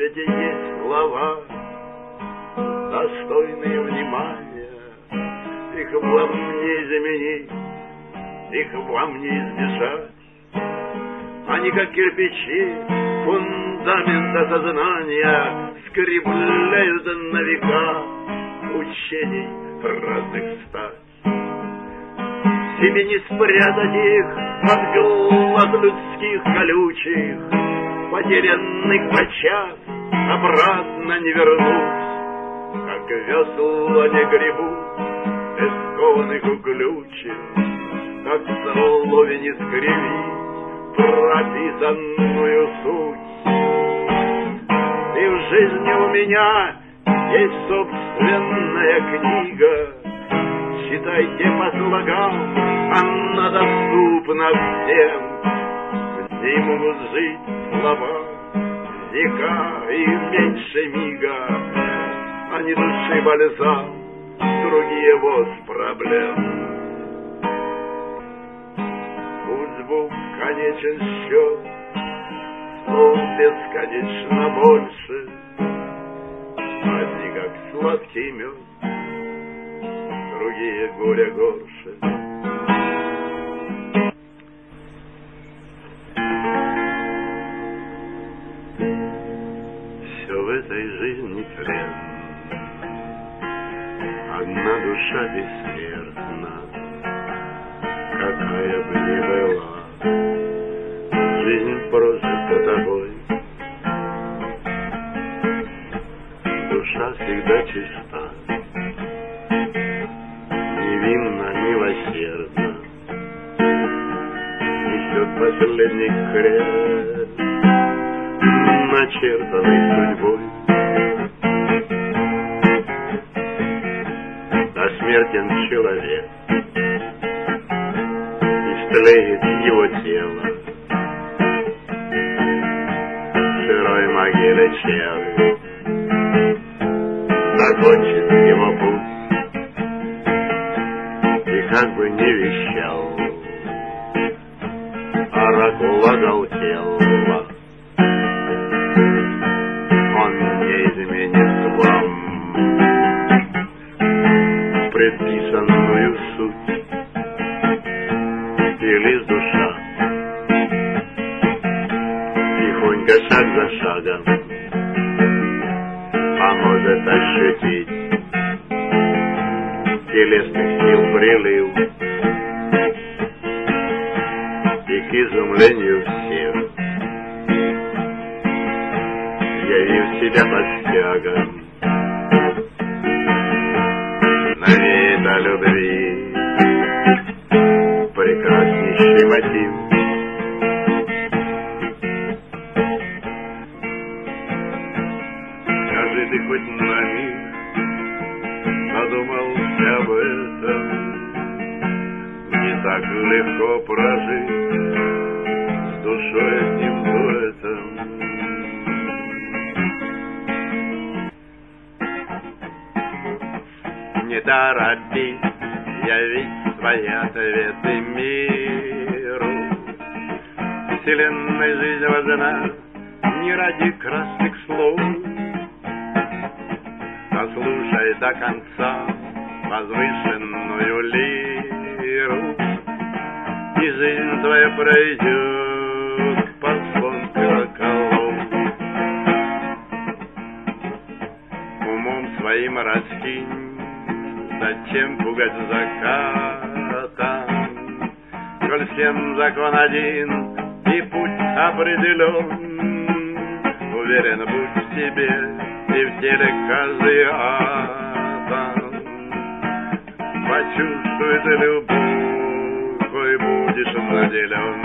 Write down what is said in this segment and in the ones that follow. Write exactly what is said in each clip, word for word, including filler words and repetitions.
свете есть слова, достойные внимания. Их вам не заменить, их вам не избежать. Они, как кирпичи, фундамента сознания, скрепляют на века учений разных стать. Себе не спрятать их от глаз людских колючих, потерянных подчас обратно не вернуть, как весла не гребут без кованых уключек, как в слове не скривить прописанную суть. И в жизни у меня есть собственная книга, читайте по слогам, она доступна всем. В ней могут жить слова века и меньше мига, а не души бальзам, другие воз проблем. Пусть звук конечен счет, слов бесконечно больше, одни как сладкий мед, другие горя горше. Все в этой жизни тлен, одна душа бессмертна, какая бы ни была жизнь прожита тобой. Душа всегда чиста, невинно, милосердно, несет последний крест, начертанный судьбой. А смертен человек, истлеет его тело, в сырой могиле червь закончит его путь. И как бы не вещал оракул оголтелого, он не изменит вам предписанную суть. И лишь душа тихонько, шаг за шагом, поможет ощутить телесных сил прилив, и к изумлению всех, явив себя под стягом, навеет о любви прекраснейший мотив. Скажи ты хоть на миг, задумался об этом, не так легко прожить с душой одним дуэтом. Не торопись явить свои ответы миру. Вселенная жизнь важна не ради красных слов. Послушай до конца возвышенную лиру, и жизнь твоя пройдет под звон колоколов. Умом своим раскинь, зачем пугать закатом, коль всем закон один и путь определен. Уверен, будь в себе и в теле каждый атом. Почувствуй ты любовь, кой будешь наделен.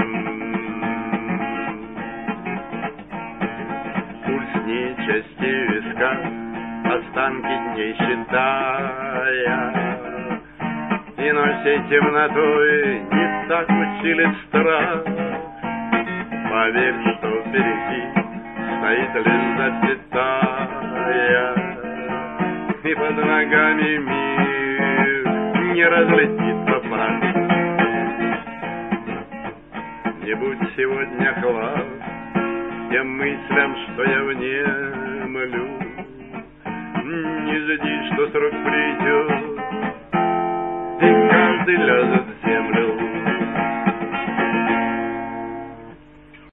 Пульс нечасти виска, останки дней считая, иной всей темнотой не так учили страх. Поверь, что впереди стоит лишь запятая, и под ногами мир не разлетится прах. Не будь сегодня хлад, тем мыслям, что я внемлю. Не жди, что срок придет, и каждый ляжет